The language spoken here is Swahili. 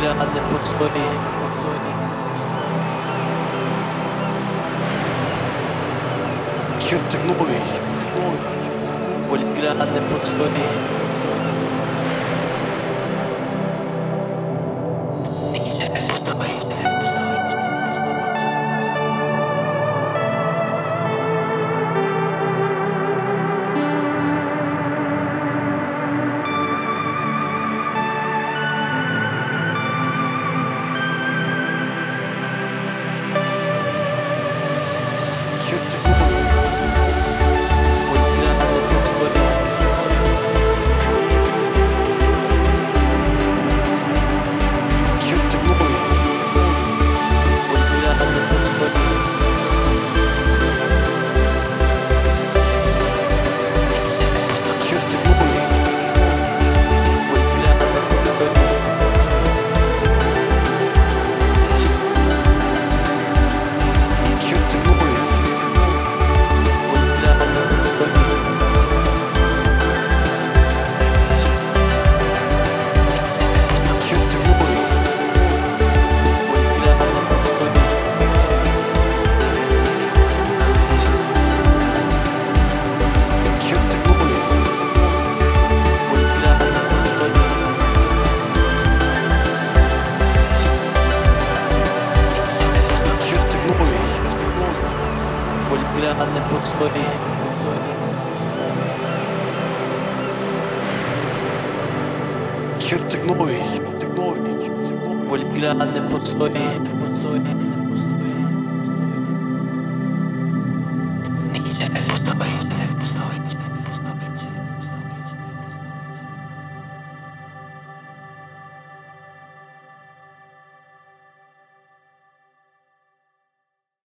grande postori, Herceg Nowy, quel grande postori. Herceg Nowy, Quel grande postori, Herceg Nowy, quel grande postori, Herceg Nowy, quel grande postori, Herceg Nowy, quel grande postori, Herceg Nowy, quel grande postori, Herceg Nowy, quel grande postori, Herceg Nowy, quel grande postori, Herceg Nowy, quel grande postori.